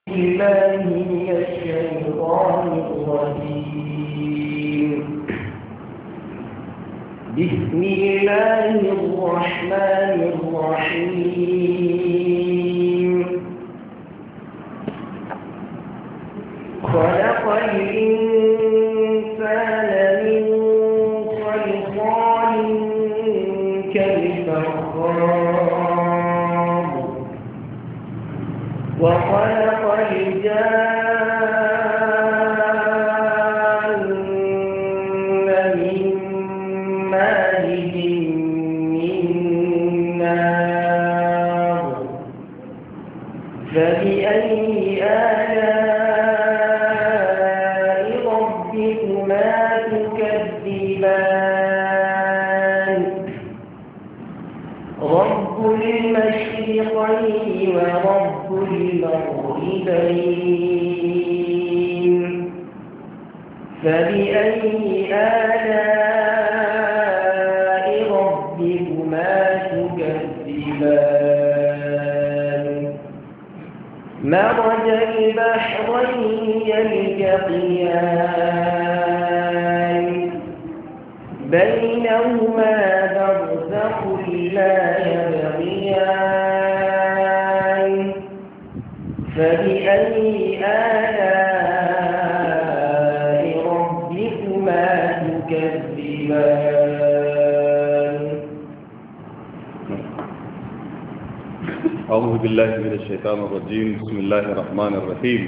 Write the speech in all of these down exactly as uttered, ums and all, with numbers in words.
بالله من الشيطان الرجيم. بسم الله الرحمن الرحيم. خلق الإنسان من صلصال كالفخار وخلق الجان من مارج من نار فبأي آلاء ربكما تكذبان رب المشرقين ورب المغربين فبأي آلاء ربكما تكذبان مرج البحرين يلتقيان بينهما برزخ لا يبغيان فبأي آلاء ربكما تكذبان أعوذ بالله من الشيطان الرجيم بسم الله الرحمن الرحيم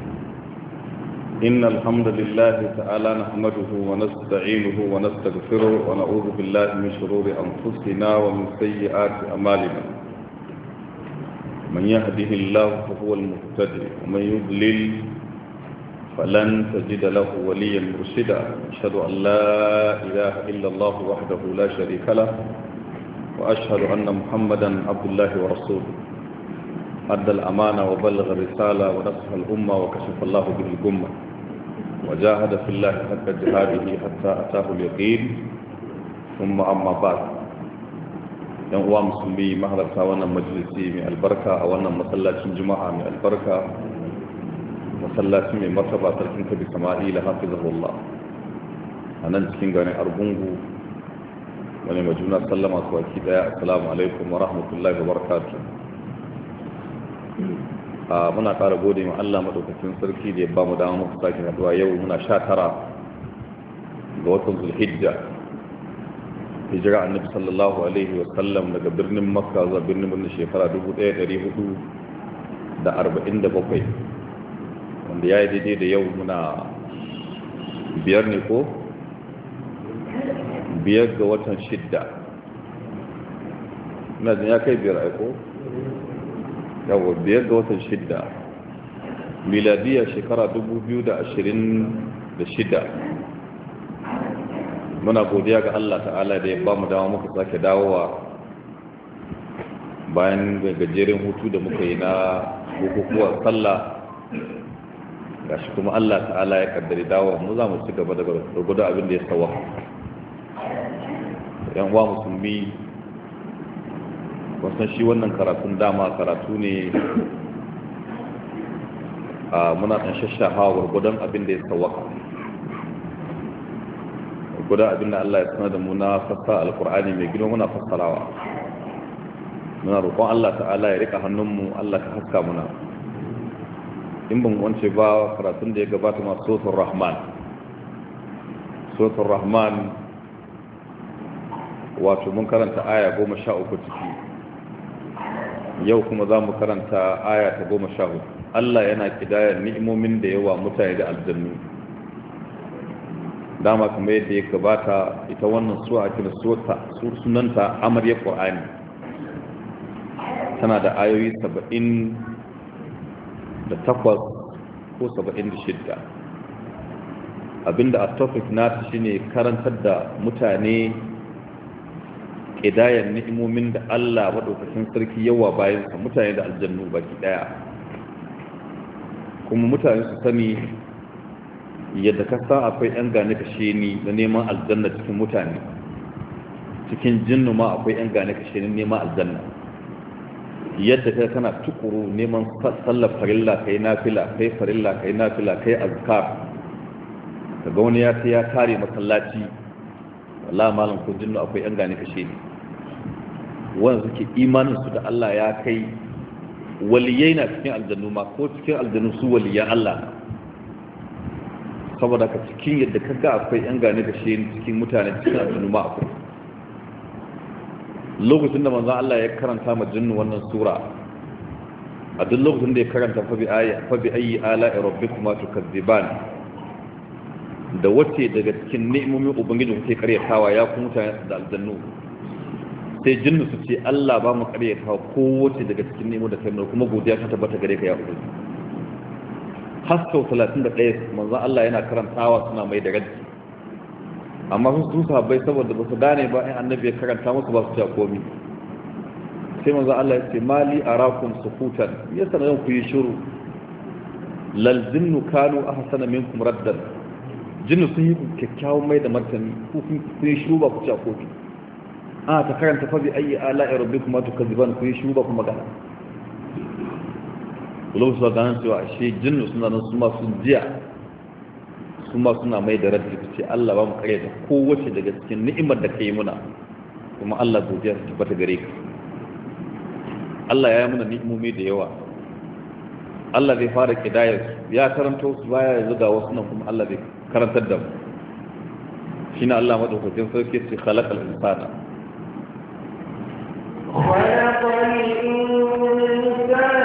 إن الحمد لله تعالى نحمده ونستعينه ونستغفره ونعوذ بالله من شرور أنفسنا ومن سيئات أعمالنا من يهده الله فهو المهتدي ومن يضلل فلن تجد له وليا مرشدا أشهد أن لا إله إلا الله وحده لا شريك له وأشهد أن محمدا عبد الله ورسوله أدى الأمانة وبلغ الرسالة ونصح الأمة وكشف الله به الأمة وجاهد في الله حق جهاده حتى أتاه اليقين ثم أما بعد yan uwa musulmi mahalarta wannan majalisi mai albarka a wannan masallacin juma'a mai albarka masallacin mai martaba sarkin kabi sama'ila hafizahullah a nan cikin garin argungu wani majuna sallama su waki daya assalamu alaikum wa rahmatullahi wa barakatuh. Muna ƙara gode ma Allah maɗaukacin sarki da ya ba mu dama muku sake haɗuwa yau muna sha tara ga watan zulhijja hijira annabi sallallahu alaihi wa sallam daga birnin makka zuwa birnin birnin shekara dubu ɗaya da ɗari hudu da arba'in da bakwai wanda ya yi daidai da yau muna biyar ne ko biyar ga watan shidda ina jin ya kai biyar aiko yawa biyar ga watan shidda miladiya shekara dubu biyu da ashirin da shida. Muna godiya ga Allah ta'ala da ya ba mu dama muka sake dawowa bayan gajeren hutu da muka yi na bukukuwar sallah gashi kuma Allah ta'ala ya kaddari dawowa mu za mu ci gaba da gudu abin da ya sawa yan uwa musulmi wasan shi wannan karatun dama karatu ne a muna ɗan shashahawa gudun abin da ya sawa guda abinda Allah ya sanar da mu na fassara alkur'ani mai girma muna fassarawa muna roƙon Allah ta'ala ya rika hannunmu Allah ka haska muna in ban wance ba karatun da ya gabata ma suratul rahman suratul rahman wato mun karanta aya goma sha uku ciki yau kuma za mu karanta aya ta goma sha hudu Allah yana kidayar ni'imomin da yawa mutane da aljannu dama kuma yadda ya gabata ita wannan suwa ake da sunanta amaryar ƙwa'ani tana da ayoyi saba'in da takwas ko saba'in da shidda abinda a topic nata shine karantar da mutane ƙidayar ni'imomin da Allah maɗaukacin sarki yawa bayansa mutane da aljannu baki ɗaya kuma mutane su sani yadda ka sa akwai yan gane kashe ni na neman aljanna cikin mutane cikin jinnu ma akwai yan gane kashe ni neman aljanna yadda kai kana tukuru neman sallar farilla kai nafila kai farilla kai nafila kai azkar kaga wani ya ce ya tare masallaci wallahi malam ko jinnu akwai yan gane kashe ne wanda suke imanin su da Allah ya kai waliyai na cikin aljannu ma ko cikin aljannu su waliyan Allah saboda ka cikin yadda kaga akwai yan gane kashe ne cikin mutane cikin aljannu ma akwai lokacin da manzon Allah ya karanta ma jinnu wannan sura a duk lokacin da ya karanta fa bi ayi fa bi ayi ala'i rabbikuma tukazziban da wace daga cikin ni'imomin ubangiji kuke karyatawa ya ku mutane da aljannu sai jinnu su ce Allah ba mu karyatawa ko wace daga cikin ni'imomin da kai kuma godiya ta tabbata gare ka ya ubangiji har sau talatin da ɗaya manzon Allah yana karantawa suna mai da raddi amma sun sun sahabbai saboda ba su gane ba in annabi ya karanta musu ba su ci komi sai manzo Allah ya ce mali arakum sukutan ya sanan ku yi shiru lal jinnu kanu ahsana minkum raddan jinnu sun yi kyakkyawan mai da martani ku kun yi shiru ba ku ci komi a ta karanta fa bi ayi ala'i rabbikuma tukazziban ku yi shiru ba ku magana lokacin da ganin cewa shi jinnu suna nan su ma sun jiya kuma suna mai da raddi ce Allah ba mu kare da kowace daga cikin ni'imar da kai muna kuma Allah godiya ta tabbata gare ka Allah ya yi muna ni'imomi da yawa Allah zai fara kidayar ya karanto su baya ya zuga wasu nan kuma Allah zai karantar da mu shine Allah madaukakin sarki ce khalaqal insana khalaqal insana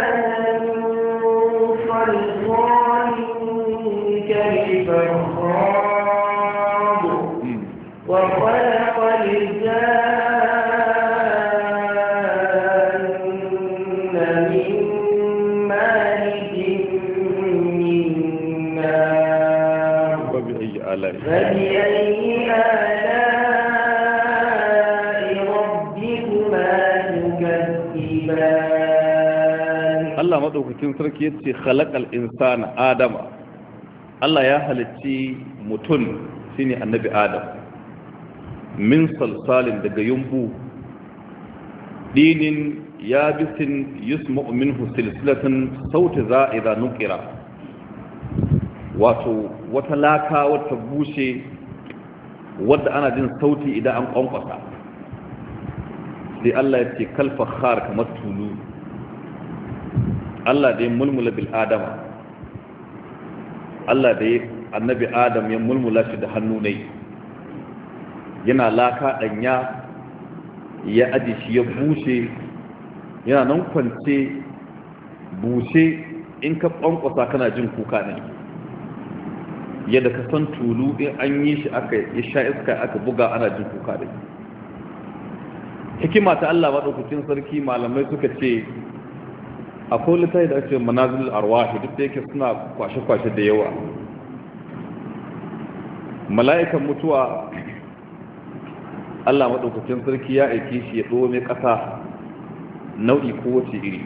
فالخاب وخلق الجان من مارج من نار فبأي آلاء ربكما تكذبان الله مدوكتين سركي يتي خلق الإنسان آدم Allah ya halicci mutum shine annabi Adam min salsalin daga yumbu dinin yabisin yusma'u minhu silsilatan sauti za'iza nuqira wato wata laka wata bushe wadda ana jin sauti idan an kwankwasa sai Allah ya ce kalfa khar kamar tulu Allah da ya mulmula bil adama Allah da ya annabi Adam ya mulmula shi da hannu ne yana laka danya ya aji shi ya bushe yana nan kwance bushe in ka kwankwasa kana jin kuka ne yadda ka san tulu in an yi shi aka ya sha iska aka buga ana jin kuka ne hikima ta Allah madaukakin sarki malamai suka ce akwai littafi da ake manazil arwahi duk da yake suna kwashe-kwashe da yawa mala'ikan mutuwa Allah maɗaukakin sarki ya aike shi ya ɗome ƙasa nau'i kowace iri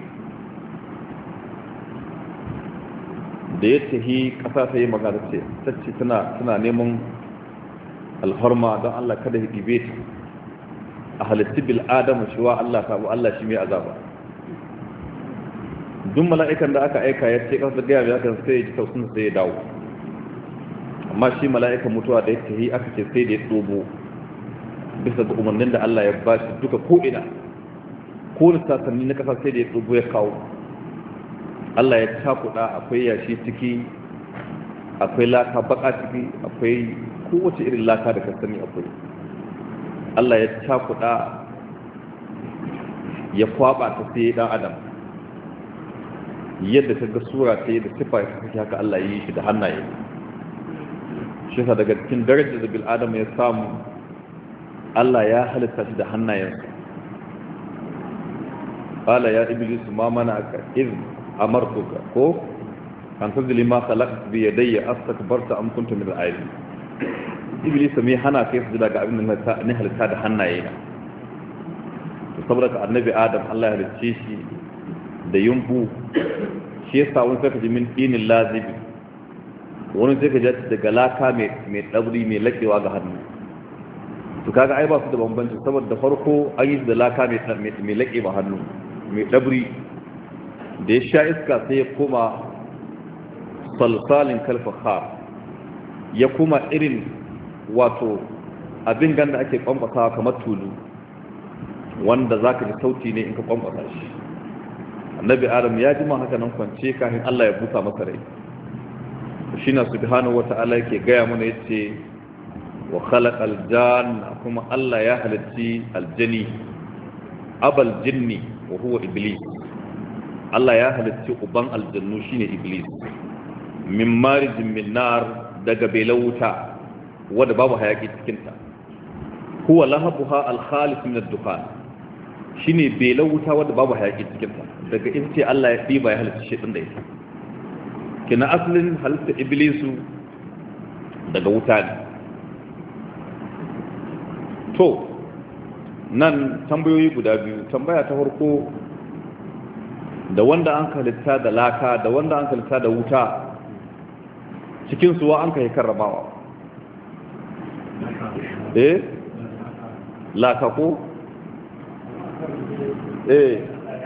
da ya tahi ƙasa ta yi magana ce tacce tana neman alfarma don Allah kada ya ɗibe ta a halittu bil'adamu shi wa Allah sabu Allah shi mai azaba duk mala'ikan da aka aika ya ce ƙasa gaya ya kan sai ya ji tausun sai ya dawo amma shi mala'ikan mutuwa da ya tahi aka ce sai da ya tsobo bisa ga umarnin da Allah ya ba shi duka ko'ina ko da sassanni na ƙasa sai da ya tsobo ya kawo Allah ya cakuɗa akwai yashi ciki akwai laka baka ciki akwai kowace irin laka da kasani akwai Allah ya cakuɗa ya kwaba ta sai dan adam yadda ta ga sura ta yi da sifa ya kasance haka Allah ya yi shi da hannaye shi sa daga cikin darajar da bil adam ya samu Allah ya halitta shi da hannayensa qala ya iblis ma mana'aka iz amartuka ko an tazli ma khalaqtu bi yadayya astakbarta am kuntu min al-alim iblis mai hana kai su daga abin da ne halitta da hannaye na saboda ka annabi adam Allah ya halicce shi da yumbu shi yasa wani sai ka ji min dinin lazibi wani sai ka ji daga laka mai mai dabri mai lakewa ga hannu to kaga ai ba su da bambanci saboda farko an yi da laka mai mai lake ba hannu mai dabri da ya sha iska sai ya koma salsalin kalfahar ya kuma irin wato abin ganda ake kwamfasa kamar tulu wanda za ka ji sauti ne in ka kwamfasa shi. Annabi Adam ya ji ma haka nan kwance kafin Allah ya busa masa rai. Shi na subhanahu wata'ala yake gaya mana yace wa khalaqal janna, kuma Allah ya halitti aljani abal jinni wa huwa iblis. Allah ya halitti uban aljannu shine iblis min marijin min nar, daga belauta wadda babu hayaki cikinta. Huwa lahabuha al-khalis min ad-dukhan, shine belauta wadda babu hayaki cikinta. Daga in ce Allah ya diba ya halitta shi din da ita. Kina asalin halitta iblisu daga wuta ne. To nan tambayoyi guda biyu. Tambaya ta farko, da wanda an halitta da laka da wanda an halitta da wuta, cikin suwa an kai karrabawa. Eh laka ko eh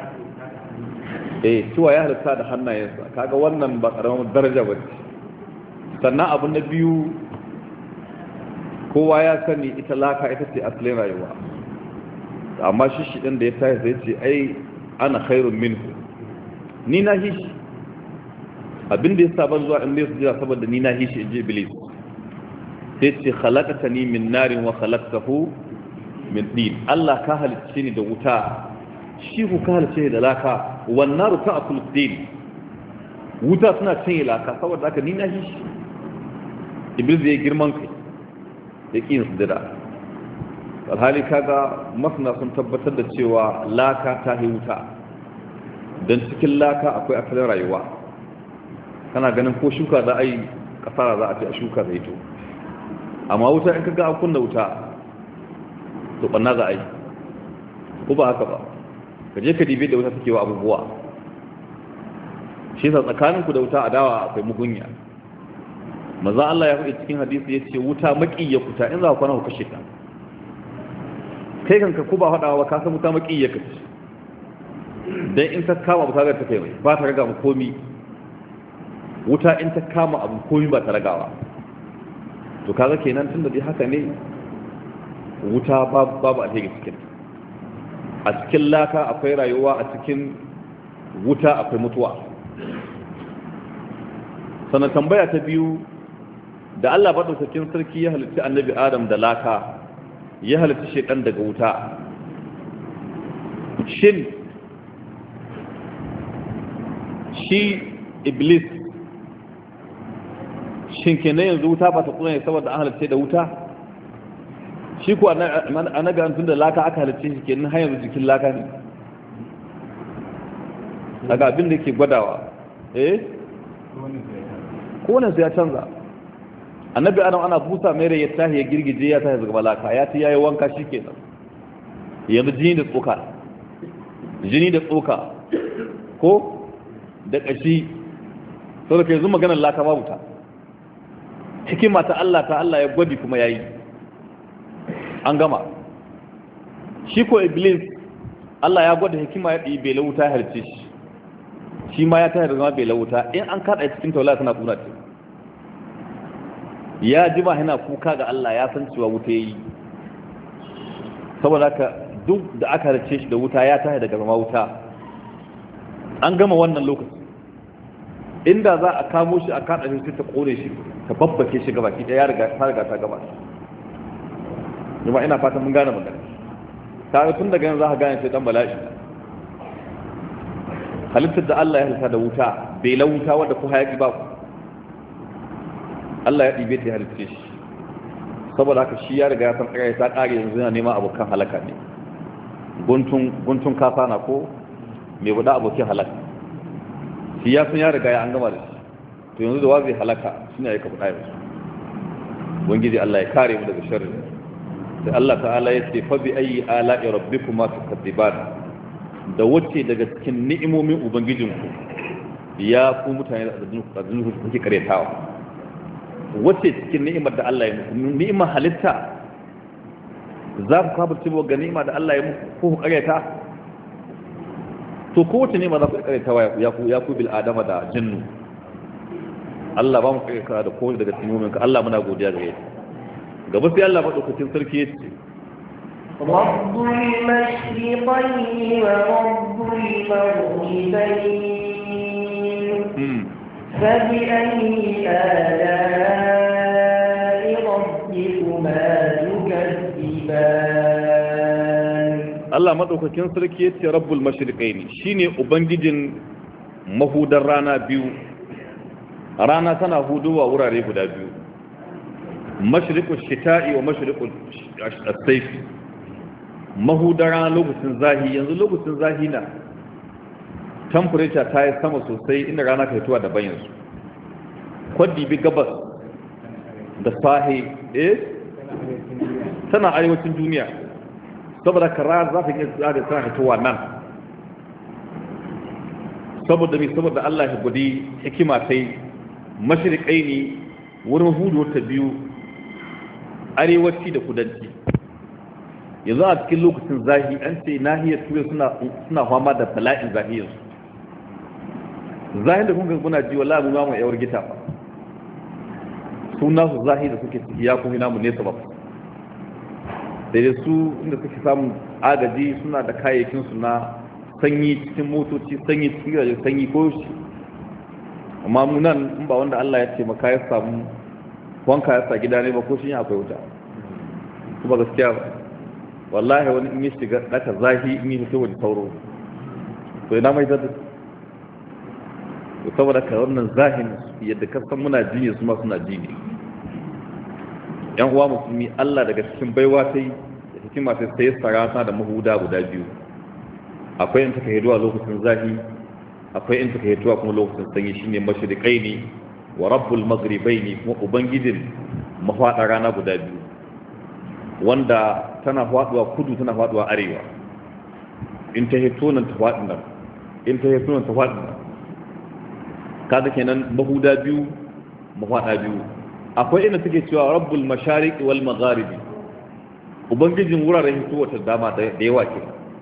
eh suwa ya halitta da hannayensa, kaga wannan ba karamin daraja ba ce. Sannan abu na biyu, kowa ya sani ita laka ita ce asalin rayuwa, amma shi shi ɗin da ya tashi zai ce ai ana khairun minhu, ni na hishi. Abinda ya saba zuwa inda ya sujira saboda ni na hishi in ji iblis. Sai ce khalaqtani min narin wa khalaqtahu min din. Allah ka halicce ni da wuta, shi ku ka halicce ni da laka. Wan naru ta'kul din, wuta suna cin laka, saboda haka ni na hishi. Iblis ya girman kai ya ƙi sujira. Alhali kaga masana sun tabbatar da cewa laka ta yi wuta, don cikin laka akwai asalin rayuwa. Kana ganin ko shuka za a yi kasara za a ce a shuka zai to, amma wuta in kaga an kunna wuta to banna za a yi, ko ba haka ba. Ka je ka dibe da wuta take wa abubuwa. Shi sa tsakaninku da wuta adawa akwai mugunya. Maza Allah ya faɗi cikin hadisi ya ce wuta maƙiyya kuta, in za ku kwana ku kashe ta. Kai kanka ko ba faɗawa ba ka san wuta maƙiyya ka ce, dan in ta kama abu ta ga ta kai mai ba ta raga mu komi. Wuta in ta kama abu komi ba ta ragawa. To kaga kenan tun da dai haka ne, wuta babu alheri cikin. A cikin laka akwai rayuwa, a cikin wuta akwai mutuwa. Sannan tambaya ta biyu, da Allah maɗaukakin sarki ya halitta annabi Adam da laka, ya halitta shekan daga wuta. Shin shi iblis, shin kenan yanzu wuta ba ta kuna ne saboda an halitta da wuta? Shi ko annabi an tun da laka aka halitta shi kenan har yanzu jikin laka ne. Daga abin da ke gwadawa eh kowane sai ya canza. Annabi Adam ana busa mai rai ya tahi ya girgije ya tahi daga laka, ya ci yayi wanka shikenan. Yanzu jini da tsoka, jini da tsoka ko da kashi, saboda kai yanzu maganar laka babu ta. Hikima ta Allah ta Allah ya gwadi kuma yayi, an gama. Shi ko iblis Allah ya gwada hikima ya ɗi bai lauta ya harce shi, shi ma ya tahi da zama bai lauta. In an kaɗa cikin taula tana kuna ce, ya ji ba yana kuka ga Allah, ya san cewa wuta ya yi. Saboda haka duk da aka harce shi da wuta ya tahi daga zama wuta, an gama wannan lokaci. Inda za a kamo shi a kaɗa shi ta ƙone shi ta babbake shi gaba ki ɗaya, ya riga ta riga ta gaba. Jama'a ina fatan mun gane magana. Ta tun daga yanzu za ka gane sai dan bala'i. Halittar da Allah ya halitta da wuta, bai la wuta wadda ku hayaki ba ku. Allah ya ɗibe ta halitta shi. Saboda haka shi ya riga ya san ƙarai ta ƙare, yanzu yana neman abokan halaka ne. Guntun guntun kafa na ko mai buɗa abokin halaka. Shi ya san ya riga ya an gama da shi. To yanzu da wa zai halaka shi ne ya ka buɗa yanzu. Ubangiji Allah ya kare mu daga sharri. Sai Allah ta'ala ya ce fa bi ayyi ala'i rabbikuma tukadiban, da wacce daga cikin ni'imomin ubangijinku ya ku mutane da azunuku kuke karyatawa. Wacce cikin ni'imar da Allah ya muku, ni'imar halitta, za ku kabarci ga ni'imar da Allah ya muku ko ku karyata? to kowace ne ma za ku karanta ya ku ya ku bil adama da jinnu Allah ba mu karanta da kowace daga cikin mu'min ka Allah muna godiya gare ka gaba sai Allah madaukakin sarki ya ce رب المشرقين ورب المغربين فبأي آلاء ربكما تكذبان Allah madaukakin sarki yace Rabbul Mashriqaini shine ubangijin mahudar rana biyu rana tana huduwa wurare guda biyu mashriqul shita'i wa mashriqul as-sayf mahudar rana lokacin zahi yanzu lokacin zahi na temperature ta yi sama sosai inda rana ka fitowa daban yanzu kwaddi bi gabas da sahi eh tana arewacin duniya saboda kara za ta iya tsada tana fitowa nan saboda mai saboda Allah ya gudi hikima sai mashriqai ne wurin hudu ta biyu arewaci da kudanci yanzu a cikin lokacin zahi an ce nahiyar turai suna suna fama da bala'in zahiyar zahin da kun ga muna ji wallahi mu ma yawar gita ba suna su zahi da suke ya kuma namu nesa ba daidai su inda suke samun agaji suna da kayayyakin su na sanyi cikin motoci sanyi cikin gidaje sanyi ko shi amma mu nan in ba wanda Allah ya ce maka ya samu wanka ya sa gida ne ba ko shi akwai wuta kuma gaskiya ba wallahi wani in yi shiga daka zahi in yi fito wani sauro to ina mai zata to saboda ka wannan zahin yadda ka san muna jiye su ma suna ji ne yan uwa musulmi Allah daga cikin baiwa ta yi da hikima ta sai sarata da mahuda guda biyu akwai in take hiduwa lokacin zahi akwai in take hiduwa kuma lokacin sanyi shine mashriqaini wa rabbul maghribaini kuma ubangijin mahwada rana guda biyu wanda tana faduwa kudu tana faduwa arewa in ta hito nan ta faɗi nan in ta hito nan ta faɗi nan kaga kenan mahuda biyu mahwada biyu akwai inda suke cewa rabbul mashariqi wal magharibi ubangijin wuraren hitowa ta dama da yawa ke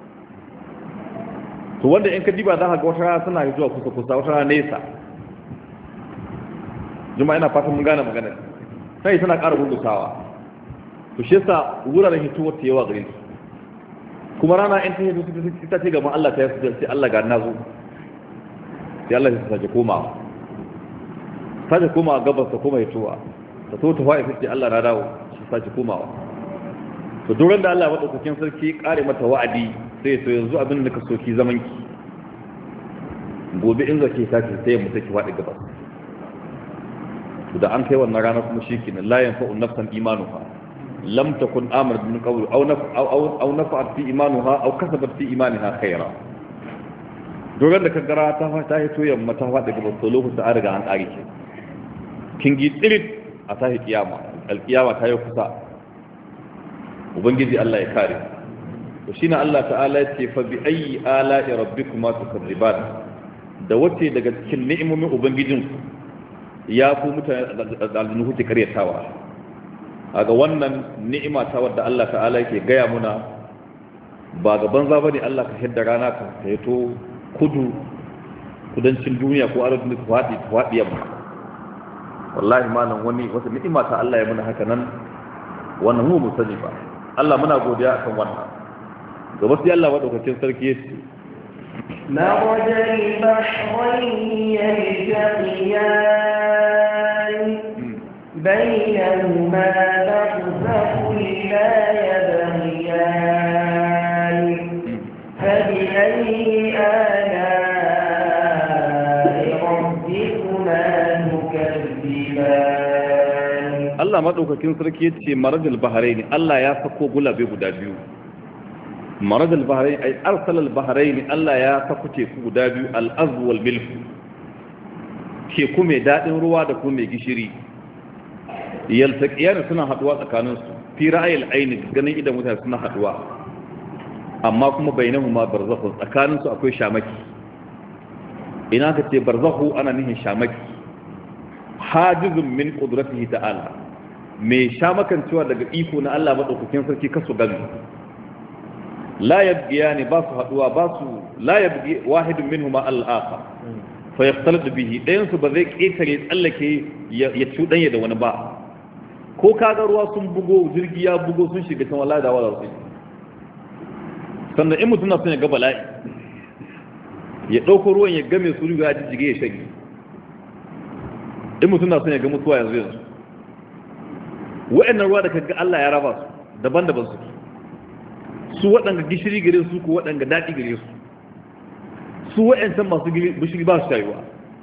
to wanda in ka diba za ka ga wata rana tana hitowa kusa kusa wata rana nesa juma'a ina fatan mun gane magana sai tana ƙara gurgutawa to shi yasa wuraren hituwar ta yawa gare su kuma rana in ta hito ta ce gaban Allah ta yi su sai Allah ga nazo sai Allah ya sake komawa sake komawa gabas ta koma hituwa ta so ta fa'i sai Allah na dawo shi sake komawa to duran da Allah madaukakin sarki kare mata wa'adi sai to yanzu abin da ka soki zaman ki gobe in zake sake sai mu take faɗi gabas to da an kai wannan rana kuma shikenan la yanfa'u nafsan imanuha lam takun amr min qawl aw naf aw aw nafa'at fi imanuha aw kasabat fi imaniha khayra dogan da kaggara ta ta hito yamma ta fada gaba to lokacin an riga an tsare ki kin gi tsirit a tahi kiyama alkiyama ta yi kusa ubangiji Allah ya kare to shine Allah ta'ala ya ce fa bi ayyi ala'i rabbikuma tukadziban da wace daga cikin ni'imomin ubangijinku ya ku mutane da aljannu kuke karyatawa aga wannan ni'ima ta wadda Allah ta'ala yake gaya muna ba ga banza bane Allah ka hidda rana ka fito kudu kudancin duniya ko arewacin da fadi fadi yamma wallahi malam wani wata ni'ima ta Allah ya muna haka nan wannan mu musani ba Allah muna godiya akan wannan gaba sai Allah madaukakin sarki yace مرج البحرين يلتقيان بينهما برزخ لا يبغيان فبأي آلاء ربكما تكذبان الله madaukakin sarki yace marajal bahrain Allah ya sako gulabe guda biyu marajal bahrain ay arsala al bahrain Allah ya sako teku guda biyu al azb wal milh teku mai dadin ruwa da kuma mai gishiri yaltaqiyana suna haduwa tsakanin su fi ra'ayil aini ganin idan mutane suna haduwa amma kuma bainahuma barzakhu tsakanin su akwai shamaki ina ka ce barzakhu ana nihin shamaki hajizun min qudratihi ta'ala mai shamakan cewa daga iko na Allah madaukakin sarki kasu gami la yabghiyani ba su haduwa ba su la yabghi wahidun minhuma al-akhar fa yaqtalu bihi dayan su ba zai ketare tsallake ya cudanye da wani ba ko kaga ruwa sun bugo jirgi ya bugo sun shiga kan wallahi da wala sai sannan in mutum na son ya ga bala'i ya dauko ruwan ya game su riga ya jijjige ya shage in mutum na son ya ga mutuwa yanzu yanzu wa'annan ruwa da kaga Allah ya raba su daban-daban su su waɗanda gishiri gare su ko waɗanda daɗi gare su su wa'ancan masu gishiri ba su shayuwa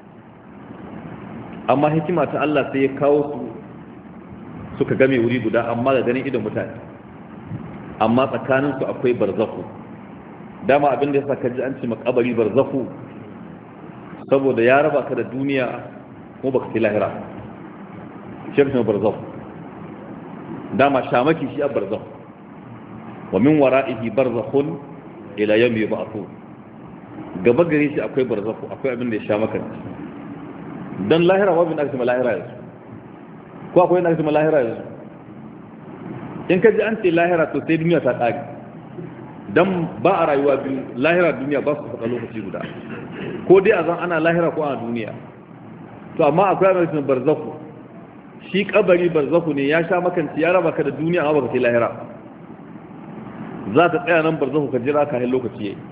amma hikima ta Allah sai ya kawo su suka game wuri guda amma da ganin idon mutane amma tsakaninsu akwai barzaku dama abin da ya sa kaji an ce makabari barzaku saboda ya raba ka da duniya ko baka ci lahira shi ne barzaku dama shamaki shi a barzaku wa min wara'ihi barzakhun ila yawmi yub'athun gaba gare shi akwai barzaku akwai abin da ya shamaka dan lahira wa bin aka ce lahira yanzu ko akwai yana cikin lahira yanzu in ka ji an ce lahira to sai duniya ta ƙari don ba a rayuwa biyu lahira duniya ba su faɗa lokaci guda ko dai a zan ana lahira ko ana duniya to amma akwai yana cikin barzaku shi kabari barzaku ne ya sha makanci ya raba ka da duniya amma baka ce lahira za ta tsaya nan barzaku ka jira ka hin lokaci yayi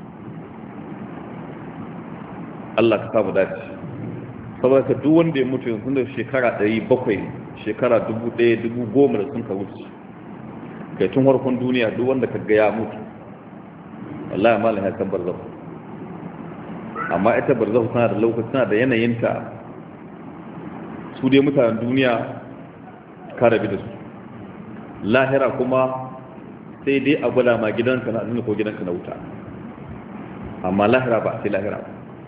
Allah ka samu dace saboda ka duk wanda ya mutu yanzu da shekara ɗari bakwai shekara dubu ɗaya dubu goma da sun ka wuce kai tun harkon duniya duk wanda ka ga ya mutu wallahi malam ya san barzahu amma ita barzahu tana da lokaci tana da yanayinta su dai mutanen duniya ka rabi da su lahira kuma sai dai a gwada ma gidanka na aljanna ko gidanka na wuta amma lahira ba sai lahira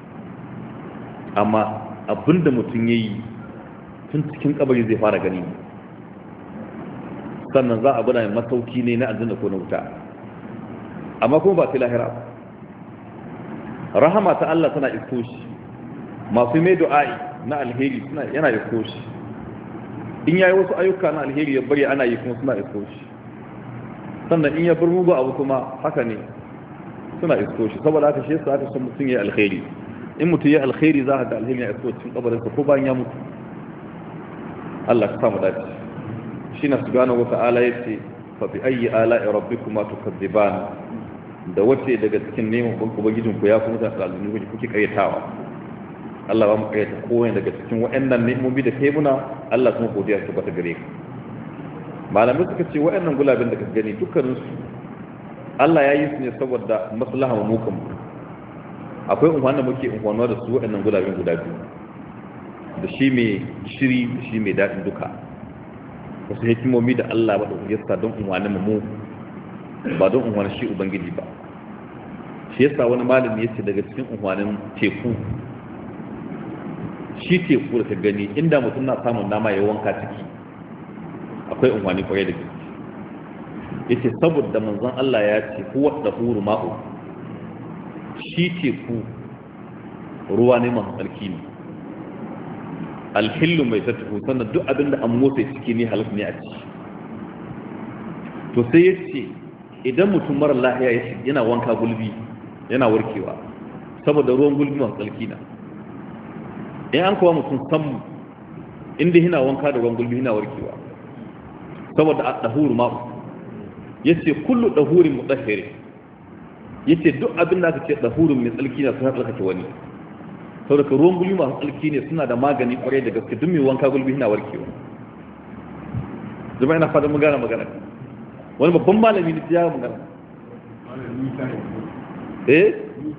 amma abinda mutum ya yi tun cikin kabari zai fara gani sannan za a gwada masauki ne na aljanna ko na wuta amma kuma ba sai lahira rahama ta Allah tana isko shi masu mai du'a'i na alheri suna yana isko shi in yayi wasu ayyuka na alheri ya bari ana yi kuma suna isko shi sannan in ya bar mugu abu kuma haka ne suna isko shi saboda haka shi yasa aka san mutum yayi alheri in mutum yayi alheri za ka ga alheri ya isko cikin kabarinsa ko bayan ya mutu Allah ka samu dace shi na subhanahu wa ta'ala yace fa bi ayyi ala'i rabbikuma tukadziban da wace daga cikin neman ubangijin ku ya kuma da alƙalmi kuke kayyatawa Allah ba mu kayyata kowane daga cikin waɗannan ne'imomi da kai muna Allah kuma godiya ta bata gare ka malamai suka ce waɗannan gulabin da ka gani dukkanin su Allah ya yi su ne saboda maslaha mu kan akwai umman da muke ummanwa da su waɗannan gulabin guda biyu da shi mai shiri da shi mai daɗin duka wasu hikimomi da Allah ba da yasa don umwanin mu ba don umwanin shi ubangiji ba shi yasa wani malami yace daga cikin umwanin teku shi teku da ka gani inda mutum na samun nama ya wanka ciki akwai umwani kwaye da gaske yace saboda manzon Allah ya ce huwa dahuru ma'u shi teku ruwa ne masu tsarki ne alhillu mai tattufu sannan duk abinda an motsa ciki ne halif ne a ci to sai ya ce idan mutum mara lahiya ya ce yana wanka gulbi yana warkewa saboda ruwan gulbi masu tsarki na in an kawo mutum sammu inda yana wanka da ruwan gulbi yana warkewa saboda a ɗahuru ma'u ya ce kullu ɗahurin mu ɗahiri ya ce duk abinda aka ce ɗahurin mai tsarki na suna tsarkake wani saboda ruwan gulbi masu tsarki ne suna da magani kwarai da gaske duk mai wanka gulbi yana warkewa zama yana fadar magana magana wani babban malami ne ya magana eh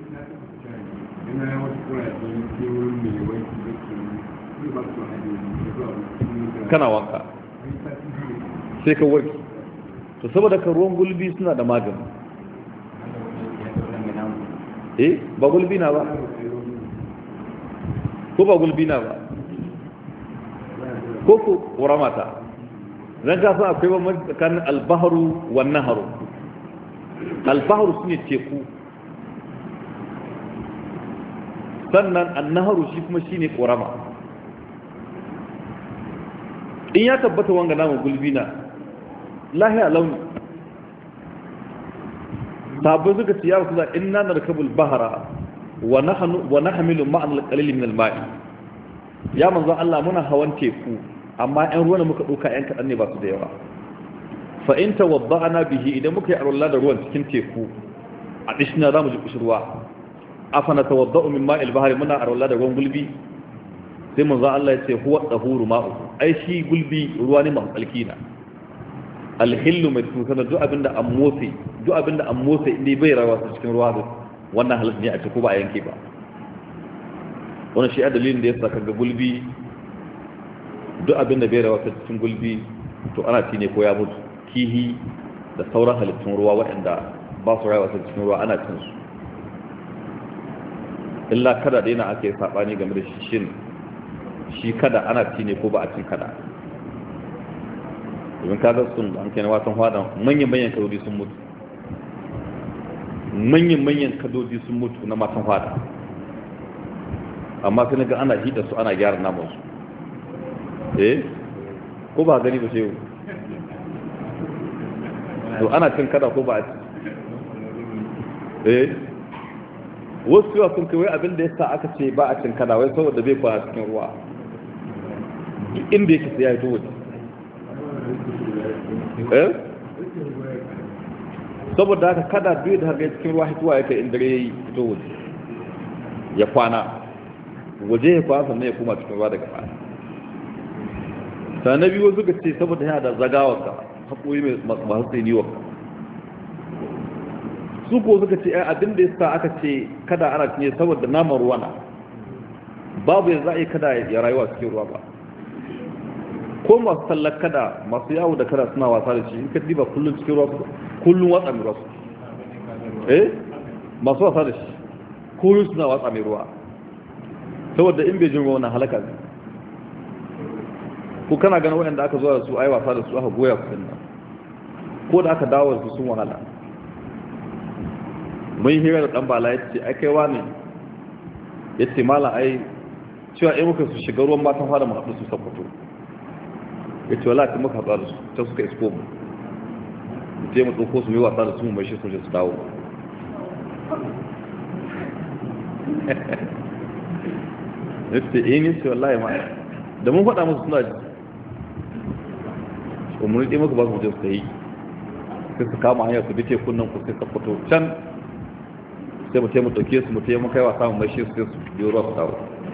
kana wanka sai ka warke to saboda ka ruwan gulbi suna da magani eh ba gulbi na ba ko ba gulbina ba ko ko ƙoramata zan ka san akwai bambanci tsakanin albaharu wa naharu albaharu su ne teku sannan annaharu shi kuma shi ne ƙorama in ya tabbata wanga namun gulbina lahiya launi sahabbai suka ce ya rasulullah inna narkabul bahra wa nahnu wa nahmilu ma'an al-qalil min al-ma'i ya manzo Allah muna hawan teku amma ɗan ruwan muka ɗauka ɗan kaɗan ne ba su da yawa fa in tawadda'na bihi idan muka yi arwalla da ruwan cikin teku a dishina zamu ji kushirwa afana tawadda'u min ma'il bahri muna arwalla da ruwan gulbi sai manzo Allah ya ce huwa tahuru ma'u ai shi gulbi ruwa ne mai tsalki na alhillu mai tukana duk abinda an motsi duk abinda an motsi inda bai rawa cikin ruwa wannan halatta ne a cikin ba a yanke ba wannan shi a dalilin da ya saka ga gulbi duk abinda bai rawa cikin gulbi to ana ci ne ko ya mutu kihi da sauran halittun ruwa waɗanda ba su rawa cikin ruwa ana cin su illa kada da yana ake sabani game da shi shin shi kada ana ci ne ko ba a cin kada domin kaga sun an kai na watan hada manyan manyan kadodi sun mutu manyan manyan kadodi sun mutu na matan hada amma sai ga ana hida su ana gyara namun su eh ko ba gani ba sai to ana cin kada ko ba a ci eh wasu yawa sun kai abin da yasa aka ce ba a cin kada wai saboda bai kwana cikin ruwa inda yake sai ya yi to waje eh saboda haka kada biyu da harga cikin ruwa hituwa yake in dare yayi fito waje ya kwana waje ya kwana sannan ya kuma cikin ruwa daga baya sannan biyu suka ce saboda yana da zagawarsa haƙoyi masu tsiniwa su ko suka ce abin da ya sa aka ce kada ana cinye saboda naman ruwa na babu yanzu za a yi kada ya rayuwa cikin ruwa ba ko masu tallar kada masu yawo da kada suna wasa da shi in ka diba kullum cikin ruwa kullum watsa mai ruwa su eh masu wasa da shi kullum suna watsa mai ruwa saboda in bai jin ruwa na halaka ne ko kana ganin waɗanda aka zuwa da su ai wasa da su aka goya su nan ko da aka dawo da su sun wahala mun hira da dan bala yace ai kai wani yace mala ai cewa ai muka su shiga ruwan matan fara mu haɗu su sabbato ya ce wala ta muka haɗa da su ta suka isko mu je mu ɗauko su mai wasa da su mai shi sun su dawo ya ce eh ne ce wallahi ma da mun faɗa musu suna ji umarni ɗaya muka ba su je su yi sai su kama hanyar su dace kunnan ku sai ka fito can sai mu taimu ɗauke su mu taimu kai wasa mu mai shi su sai su biyo ruwa su dawo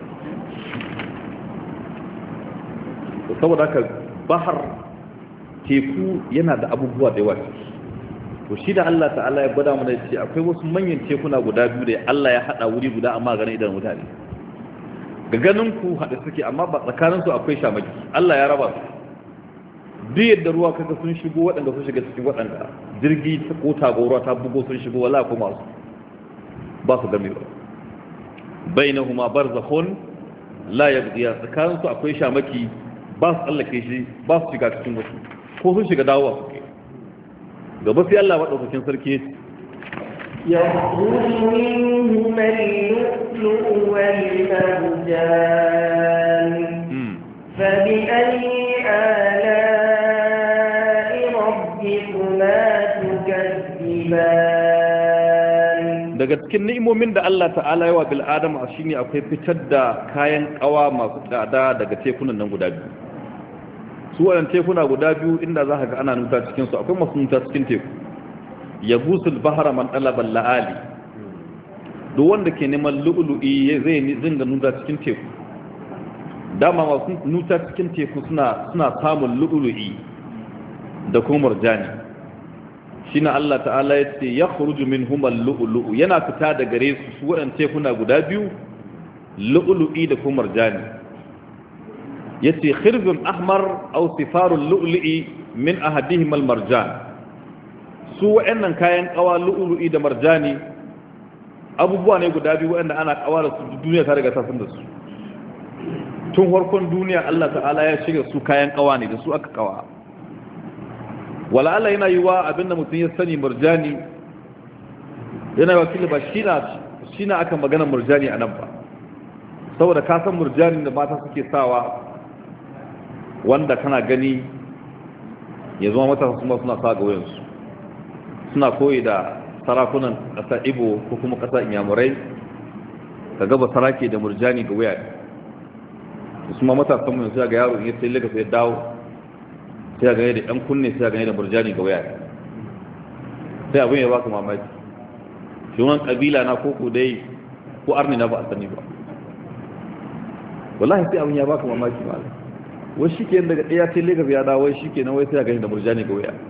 saboda haka bahar teku yana da abubuwa da yawa to shi da Allah ta'ala ya gwada mana ce akwai wasu manyan tekuna guda biyu da Allah ya hada wuri guda amma ganin idan mutane ga ganin ku hada suke amma ba tsakanin su akwai shamaki Allah ya raba su duk yadda ruwa kaga sun shigo waɗanda sun shiga cikin waɗanda jirgi ta ko tagoro ta bugo sun shigo wala kuma su ba su game ba bainahuma barzakhun la yabghiya tsakanin su akwai shamaki ba su tsallake shi ba su shiga cikin wasu ko sun shiga dawowa suke gaba sai Allah maɗaukakin sarki ya minhum al-lu'lu' wal-marjan fa bi ayyi ala'i rabbikuma tukazziban daga cikin ni'imomin da Allah ta'ala ya wa bil adama shine akwai fitar da kayan kawa masu tsada daga tekunan nan guda biyu su waɗanda tekuna guda biyu inda za ka ga ana nuta cikinsu akwai masu nuta cikin teku ya gusul bahara man ɗalabar la'ali duk wanda ke neman lu'ulu'i zai zinga nuta cikin teku dama masu nuta cikin teku suna samun lu'ulu'i da kuma murjani shi na Allah ta'ala ya ce ya kuruju min humar lu'ulu'u yana fita da gare su su waɗanda tekuna guda biyu lu'ulu'i da kuma murjani yace khirzun ahmar aw sifarul lu'lu'i min ahadihim al marjan su wa'annan kayan kawa lu'lu'i da marjani abubuwa ne guda biyu wa'anda ana kawa da su duniya ta riga ta san da su tun farkon duniya Allah ta'ala ya shiga su kayan kawa ne da su aka kawa wala Allah yana yiwa abinda mutum ya sani marjani yana wakili ba shina shina aka magana marjani anan ba saboda ka san marjani da mata suke sawa wanda kana gani ya zama matasa suna sa ga wayansu suna koyi da sarakunan ƙasa Ibo ko kuma ƙasa Inyamurai ka gaba sarake da murjani ga waya su ma matasan mu sai ga yaro in ya sai Lagos ya dawo sai ga da ɗan kunne sai ga da murjani ga waya sai abin ya baka mamaki shi wannan kabila na koko dai ko arni na ba a sani ba wallahi sai abin ya baka mamaki ba wai shike daga ɗaya sai Lagos ya dawo wai shike nan wai sai ga da murjani ga waya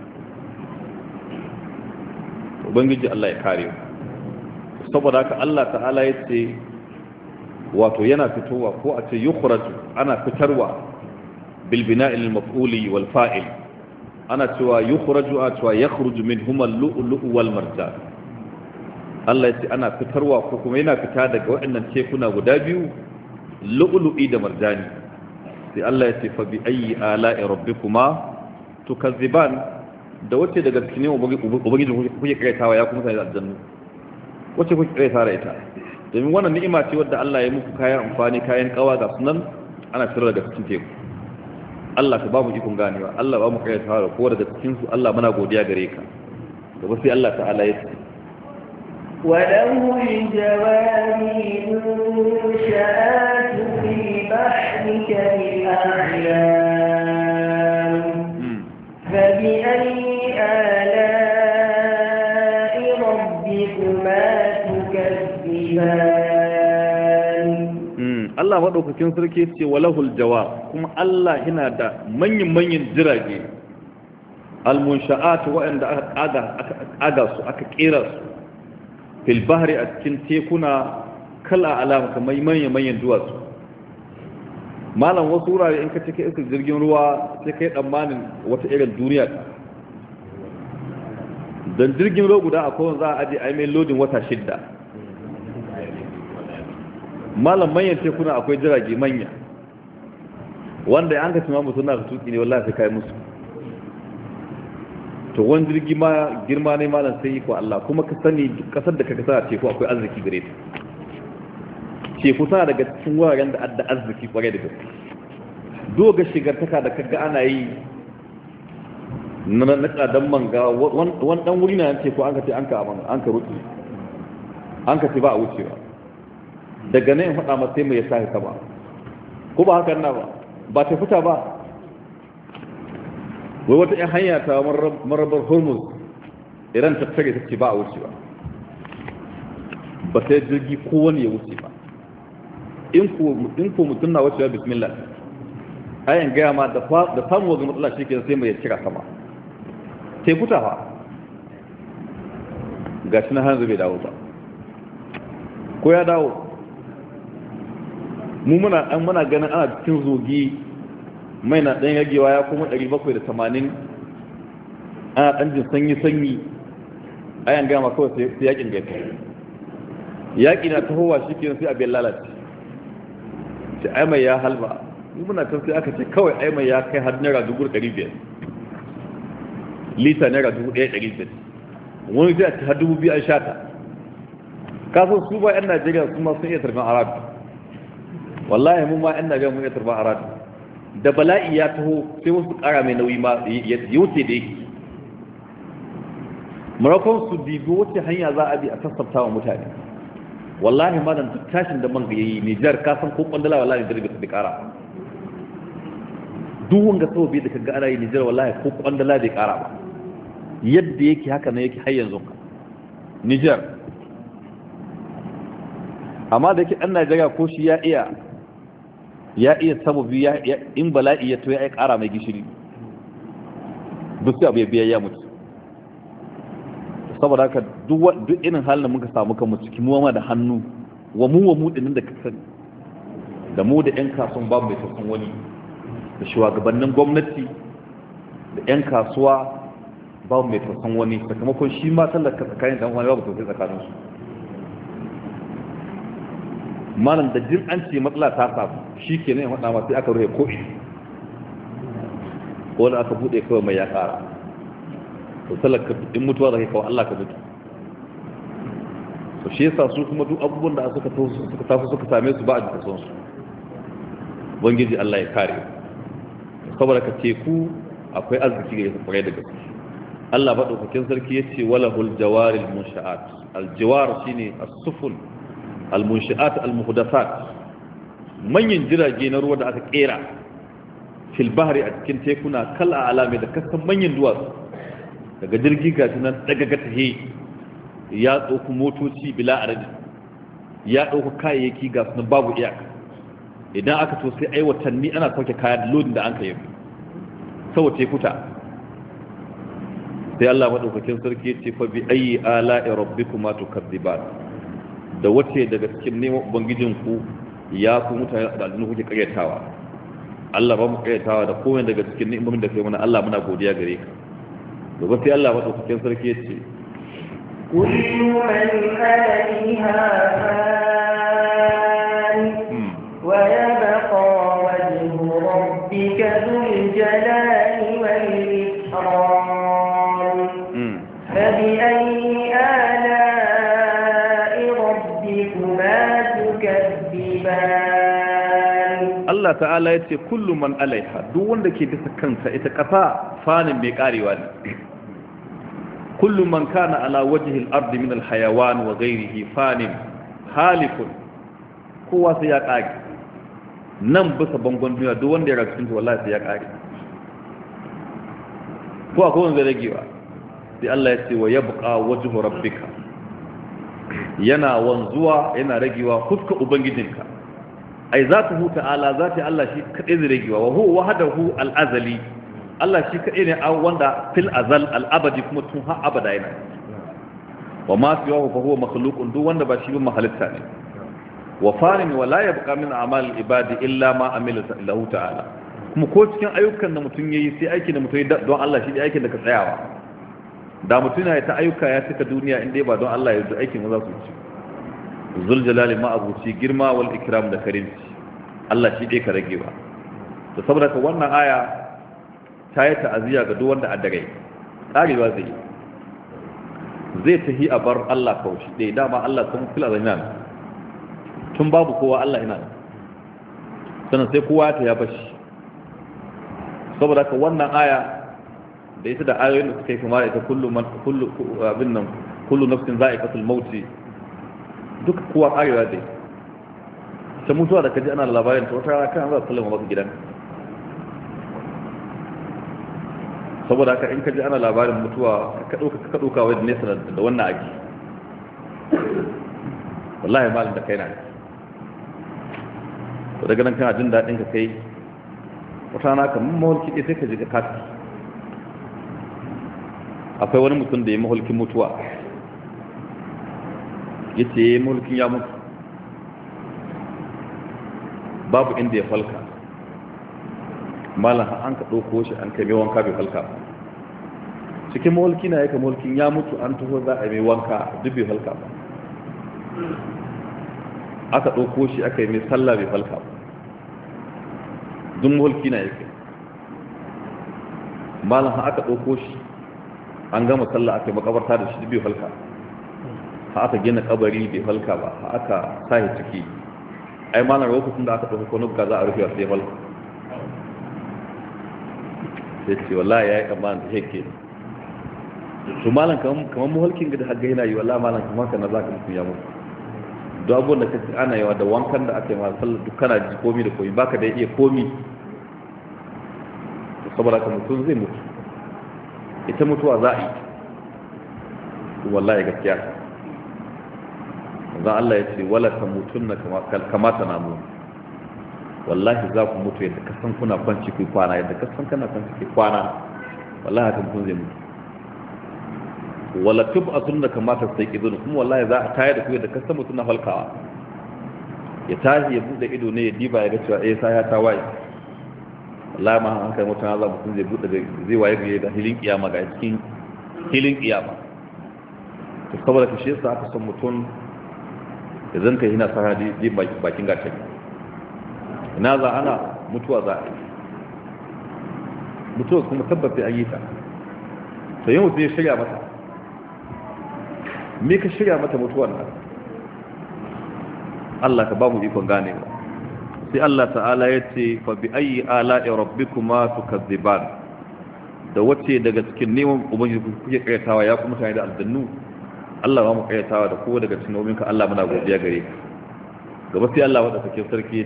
ubangiji Allah ya kare mu saboda haka Allah ta'ala ya ce wato yana fitowa ko a ce yukhraju ana fitarwa bil bina'i lil maf'uli wal fa'il ana cewa yukhraju a cewa yakhruju minhum al-lu'lu'u wal marjan Allah ya ce ana fitarwa ko kuma yana fita daga waɗannan tekuna guda biyu lu'lu'i da marjani sai Allah ya ce fa bi ayyi ala'i rabbikuma tukazziban da wace daga cikin ubangiji kuke kaitawa ya kuma sai aljanna wace kuke kaita da ita domin wannan ni'ima ce wadda Allah ya muku kayan amfani kayan kawa ga sunan ana fitar daga cikin teku Allah ka ba mu ikon ganewa Allah ba mu kaitawa da kowa daga cikin su Allah muna godiya gare ka gaba sai Allah ta'ala ya ce وله الجوار المنشآت في البحر كالأعلام فبأي آلاء ربكما تكذبان Allah madaukakin sarki ce walahul jawab kuma Allah yana da manyan manyan jirage almunsha'at wa'anda aka aga su aka kera su fil bahri a cikin tekuna kala alama kamar manyan manyan duwatsu malam wasu wurare in ka cike iska jirgin ruwa sai kai tsammanin wata irin duniya don jirgin ruwa guda akwai wanda za a aje a mai lodin wata shidda malam manyan tekuna akwai jirage manya wanda an ka cima mutum na ka tuki ne wallahi sai kai musu to wani jirgi ma girma ne malam sai ko Allah kuma ka sani kasar da ka kasa teku akwai arziki gare ta teku tana daga cikin wuraren da adda arziki kwarai da gaske doga shigartaka da kaga ana yi na na kadan manga wani dan wuri na teku an ka ce an ka an ka ruki an ka ce ba a wucewa daga nan faɗa masa sai mai ya sa ka ba ko ba haka na ba ba ta fita ba wai wata ‘yan hanya ta marabar hormuz iran ta tare ta ce ba a wuce ba ba sai jirgi kowane ya wuce ba in ko mutum na wucewa bismillah ayan gaya ma da samuwa ga matsala shi ke sai mai ya cira sama sai kuta ba ga shi na hanzu bai dawo ba ko ya dawo mu muna an muna ganin ana cikin zogi mai na ɗan yagewa ya kuma ɗari bakwai da tamanin ana ɗan jin sanyi-sanyi a yan gama kawai sai yakin gaita yaƙi na tahowa shi ke sai abin lalace ce ai mai ya halba yi muna can sai aka ce kawai ai mai ya kai har naira dubu ɗari biyar lita naira dubu ɗaya ɗari biyar wani sai a ce har dubu biyu an shata kasan su ba yan najeriya su ma sun iya tarfin arabi wallahi mun ma yan najeriya mun iya tarfin arabi da bala'i ya taho sai wasu ƙara mai nauyi ma ya wuce da yake marakon su bibi wace hanya za a bi a sassabta wa mutane wallahi ma da duk tashin da man yayi Nijar ka san ko kwandala wallahi da bai ƙara duk wanga sababi da kaga ana yi Nijar wallahi ko kwandala bai ƙara ba yadda yake haka ne yake har yanzu Nijar amma da yake ɗan Najeriya ko shi ya iya ya iya sababi in bala'i ya to ya ƙara mai gishiri duk sai abu ya biya ya mutu saboda haka duk irin halin da muka samu kanmu cikin muwa da hannu wa mu wa mu dinin da kasan da mu da 'yan kasuwan babu mai sassan wani da shugabannin gwamnati da 'yan kasuwa babu mai sassan wani sakamakon shi ma tallaka tsakanin dan wani babu sosai tsakaninsu malam da jin an ce matsala ta samu shi ke ne faɗa masu aka rufe ko'i ko da aka buɗe kawai mai ya ƙara to talaka in mutuwa da kai kawai Allah ka mutu to shi yasa su kuma duk abubuwan da suka taso suka same su ba a jika son su ubangiji Allah ya kare saboda ka teku akwai arziki ga yasa kwarai da gaske Allah madaukakin sarki yace walahul jawaril munshaat aljawar shine as-sufun almunshaat almuhdathat manyan jirage na ruwa da aka kera fil bahri a cikin tekuna kal alame da kasan manyan duwatsu daga jirgi gashi nan daga gatahe ya dauko motoci bila aradi ya dauko kayayyaki ga sunan babu iyaka idan aka to sai ai watanni ana sauke kaya da lodin da an kai sau tekuta sai Allah madaukakin sarki ya ce fa bi ayi ala'i rabbikuma tukadziban da wace daga cikin neman ubangijinku ya ku mutane da aljannu kuke karyatawa Allah ba mu karyatawa da kowanne daga cikin ni'imomin da kai mana Allah muna godiya gare ka gobe sai Allah madaukakin sarki ya ce kullu man alaiha fan wa yabqa wajhu rabbika dhul jalali wal ikram فبأي آلاء ربكما تكذبان الله تعالى يتي كل من عليها duk wanda ke bisa kansa ita kafa fanin mai karewa ne kullu man kana ala wajhi al-ard min al-hayawan wa ghayrihi fanin halikun kowa sai ya kare nan bisa bangon duniya duk wanda ya rasu cikin wallahi sai ya kare ko akwai wanda ragewa sai Allah ya ce wa yabqa wajhu rabbika yana wanzuwa yana ragewa fuska ubangijinka ai zatuhu ta'ala zati Allah shi kadai zai ragewa wa huwa wahdahu al-azali Allah shi kadai ne wanda fil azal al-abadi kuma tun har abada yana wa ma siwahu fa huwa makhluqun duk wanda ba shi ba mahalitta ne wa farin wa la yabqa min a'mal al-ibadi illa ma amila lahu ta'ala kuma ko cikin ayyukan da mutum yayi sai aikin da mutum yayi don Allah shi ne aikin da ka tsayawa da mutum ya ta ayyuka ya cika duniya inda ba don Allah ya yi aikin za su ci zul jalali ma abuci girma wal ikram da karimci Allah shi dai ka rage ba to saboda ka wannan aya ta yi ta'aziyya ga duk wanda a dare karewa zai yi zai tahi a bar Allah kawai dai dama Allah sun fila zanan tun babu kowa Allah ina sannan sai kowa ta ya bashi saboda ka wannan aya da ita da ayoyin da suka yi kuma da ita kullu abin nan kullu nafsin za'iqatul maut duk kowa karewa dai sai mutuwa da kaji ana labarin ta wata kan za su sallama maka gidan saboda haka in kaji ana labarin mutuwa ka dauka ka dauka wai nesa da wannan aiki wallahi malin da kai na to daga nan kana jin dadin ka kai wata na kan mawalki sai ka ji ka kati akwai wani mutum da ya mahulkin mutuwa ya ce ya yi mahulkin ya mutu babu inda ya falka malam an ka ɗauko shi an kai mai wanka bai falka ba cikin mahulki na yaka mahulkin ya mutu an taho za a mai wanka duk bai falka ba aka ɗauko shi aka yi mai sallah bai falka ba duk mahulki na yake malam aka ɗauko shi an gama sallah aka yi makabarta da shi bai halka ha aka gina kabari bai halka ba ha aka sahi ciki ai malar lokacin da aka ɗauka kwanuka za a rufe sai halka sai ce wallahi ya yi kamar da yake to malam kamar muhalkin gada hagga yana yi wallahi malam kamar ka na za ka mutum ya mutu don abubuwan da kaci ana yawa da wankan da aka yi masu sallah duk kana ji komi da komi baka da iya komi saboda ka mutum zai mutu ita mutuwa za a yi wallahi gaskiya zan Allah ya ce wala ta mutun na kamata na mu wallahi za ku mutu yadda kasan kuna kwanci ku kwana yadda kasan kana kwanci ku kwana wallahi haka mutum zai mutu wala tub asunna kamata sai kidun kuma wallahi za a tayar da ku yadda kasan mutum na falkawa ya tashi ya bude ido ne ya diba ya ga cewa eh sai ya ta waye wallahi ma an kai mutum za mutum zai bude zai waye ga da hilin kiyama ga cikin hilin kiyama to saboda ka shi yasa aka san mutum da zan kai ina sa hadi ji bakin gace ina za ana mutuwa za a yi mutuwa kuma tabbata an yi ta to yin mutum ya shirya mata me ka shirya mata mutuwar nan Allah ka ba mu ikon ganewa sai Allah ta'ala ya ce fa bi ayi ala'i rabbikuma tukazziban da wace daga cikin neman ubangiji kuke kayyatawa ya kuma mutane da aljannu Allah ba mu kayyatawa da kowa daga cikin nominka Allah muna godiya gare ka gaba sai Allah wanda take sarki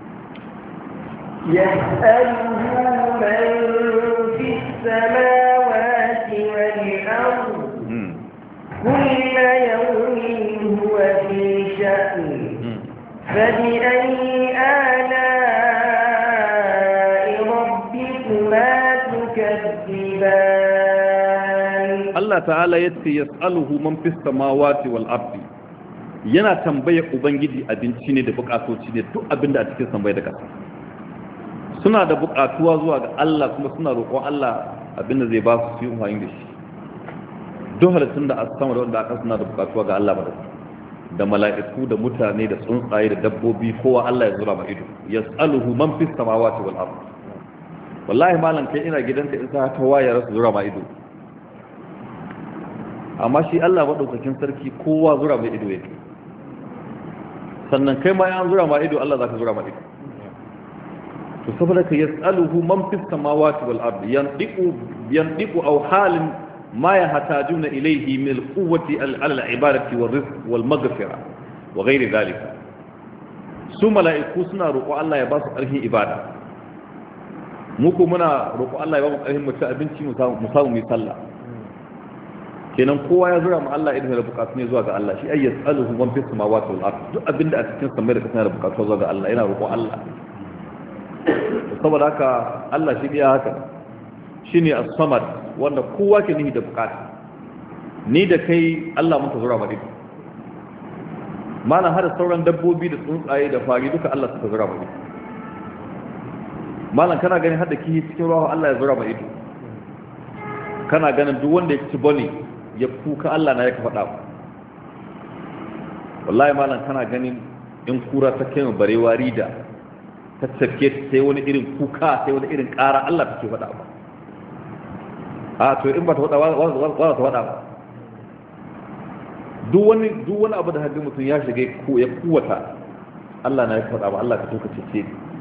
yas'aluhu man fis samawati wal ardh kullu yawmin huwa fi sha'n fabi ayyi ala'i rabbikuma tukazziban Allah ta'ala yace yas'aluhu man fis samawati wal ardi yana tambayar ubangiji abinci ne da bukatoci ne duk abinda a cikin sambai da kasa suna da bukatuwa zuwa ga Allah kuma suna roƙon Allah abinda zai ba su yi umarni da shi duk halittun da aka sama da wanda aka suna da bukatuwa ga Allah ba da mala'iku da mutane da tsuntsaye da dabbobi kowa Allah ya zura ma ido yas'aluhu man fis samawati wal ard wallahi malam kai ina gidanka in sa ta waye rasu zura ma ido amma shi Allah madaukakin sarki kowa zura mai ido yake sannan kai ma yan zura ma ido Allah zaka zura ma ido to saboda ka yas'aluhu man fis samawati wal ardi yandiqu yandiqu aw halin ma yahtajuna ilayhi min al-quwwati al-ibadati war-rizq wal-maghfira wa ghayri dhalika su mala'iku suna roƙo Allah ya ba su ƙarfin ibada mu ko muna roƙo Allah ya ba mu ƙarfin mu ci abinci mu samu mu samu mu sallah kenan kowa ya zura ma Allah idan da bukatu ne zuwa ga Allah shi ay yas'aluhu man fis samawati wal ardi duk abinda a cikin samai da kasa da bukatu zuwa ga Allah yana roƙo Allah saboda haka Allah shi ya haka shine as-samad wanda kowa ke nihi da bukata ni da kai Allah muka zura ma ido malan har sauran dabbobi da tsuntsaye da fari duka Allah suka zura ma ido malan kana ganin har da kihi cikin ruwa Allah ya zura ma ido kana ganin duk wanda ya ci bane ya kuka Allah na ya ka faɗa wallahi malam kana ganin in kura ta kai barewa rida ta tafke sai wani irin kuka sai wani irin ƙara Allah take faɗa ba a to in ba ta faɗa ba ta faɗa ba duk wani duk wani abu da hadin mutum ya shiga ko ya kuwata Allah na ya faɗa ba Allah ka toka cece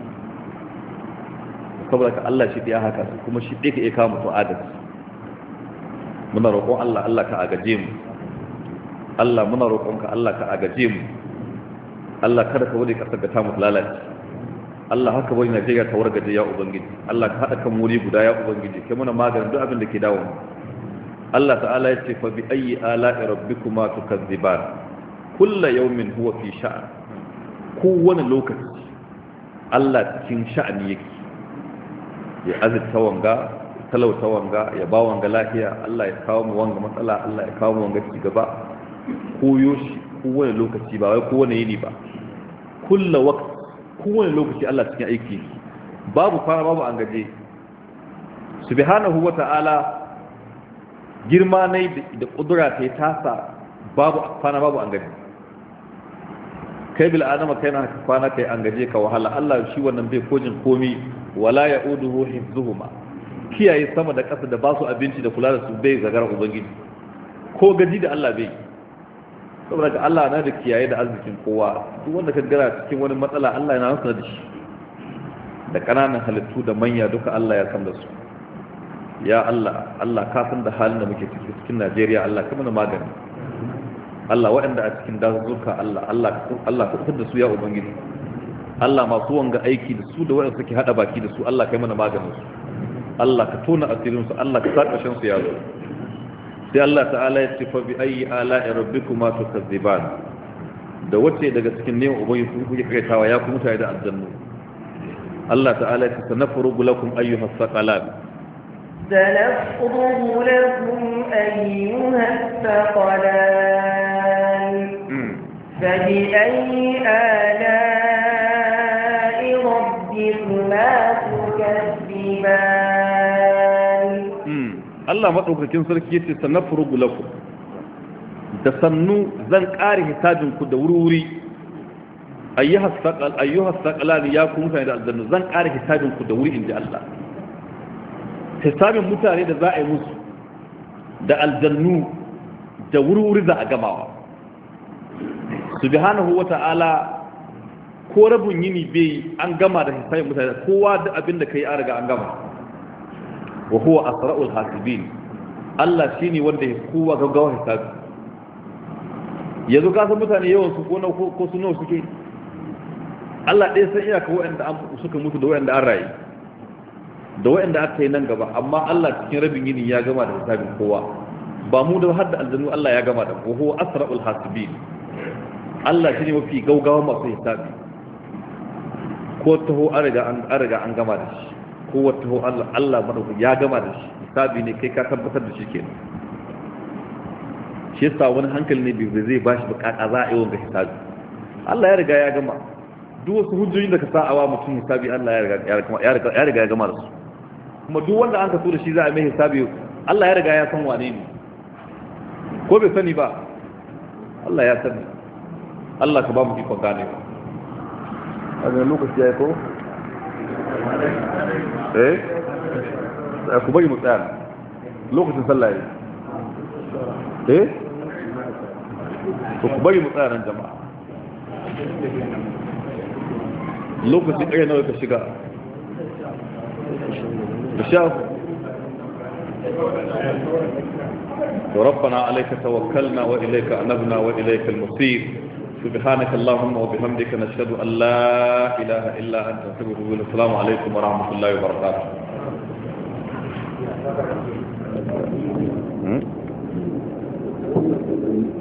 saboda ka Allah shi ya haka kuma shi ɗaya ka iya kawo mutum adalci muna roƙon Allah Allah ka agaje mu Allah muna roƙonka Allah ka agaje mu Allah kada ka wani ƙasar da ta mutu lalace Allah haka bari Najeriya ta wargaje ya ubangiji Allah ka haɗa kan wuri guda ya ubangiji kai muna maganin duk abin da ke dawo Allah ta'ala ya ce fa bi ayyi ala'i rabbikuma tukazziban kullu yawmin huwa fi sha'an kowane lokaci Allah cikin sha'ani yake ya azurta wanga talauta wanga ya ba wanga lafiya Allah ya kawo mu wanga matsala Allah ya kawo mu wanga ci gaba koyo shi kowane lokaci ba wai kowane yini ba kullu waqt kowane lokaci Allah cikin aiki babu fara babu an gaje subhanahu wata'ala girma ne da kudura ta tasa babu fana babu an gaje kai bil adama kai na kwana kai an gaje ka wahala Allah shi wannan bai kojin komi wala ya'uduhu hifzuhuma kiyaye sama da ƙasa da ba su abinci da kula da su bai zagara ubangiji ko gaji da Allah bai saboda ka Allah na da kiyaye da arzikin kowa duk wanda ka gara cikin wani matsala Allah yana nasa da shi da ƙananan halittu da manya duka Allah ya san da su ya Allah Allah ka san da halin da muke ciki cikin Najeriya Allah ka mana magani Allah waɗanda a cikin dazuka Allah Allah Allah ka fitar da su ya ubangiji Allah masu wanga aiki da su da waɗanda suke hada baki da su Allah kai mana maganin su Allah ka tona asirin su Allah ka saka shan su yazo sai Allah ta'ala ya ce fa bi ayi ala'i rabbikuma tukazziban da wace daga cikin neman ubangi ku kuke kaitawa ya ku mutane da aljannu Allah ta'ala ya ce sanafrugu lakum ayyuhas saqalan sanafrugu lakum ayyuhas saqalan fa bi ayi ala'i rabbikuma tukazziban Allah maɗaukakin sarki yace sanafrugu lakum da sannu zan ƙare hisabin ku da wuri-wuri ayyuhas saqal ayyuhas saqalan ya kun sai da aljanna zan ƙare hisabin ku da wuri inda Allah hisabin mutane da za a yi musu da aljannu da wuri-wuri za a gamawa subhanahu wata'ala ko rabun yini bai an gama da hisabin mutane kowa da abin da kai an riga an gama wa huwa asra'ul hasibin Allah shine wanda ya kowa gaggawa hisabi yanzu ka san mutane yawan su ko na ko su nawa suke Allah ɗaya san iyaka waɗanda an suka mutu da waɗanda an rayu da waɗanda aka yi nan gaba amma Allah cikin rabin yini ya gama da hisabin kowa ba mu da har da aljannu Allah ya gama da wa huwa asra'ul hasibin Allah shine mafi gaugawa masu hisabi ko taho an riga an riga an gama da shi ko wata taho Allah Allah madauki ya gama da shi hisabi ne kai ka tabbatar da shi kenan shi yasa wani hankali ne bai zai bashi bukata za a yi wanga hisabi Allah ya riga ya gama duk wasu hujjoji da ka sa awa mutum hisabi Allah ya riga ya riga ya riga ya gama da su kuma duk wanda an ka so da shi za a mai hisabi Allah ya riga ya san wane ne ko bai sani ba Allah ya sani Allah ka ba mu ikon gane ba a ga lokaci ya yi ko eh ku bari mu tsaya lokacin sallah ya eh ku bari mu tsaya nan jama'a lokacin ɗaya nawa ka shiga da shafu ربنا عليك توكلنا وإليك أنبنا وإليك المصير سبحانك اللهم وبحمدك نشهد أن لا إله إلا أنت نستغفرك السلام عليكم ورحمة الله وبركاته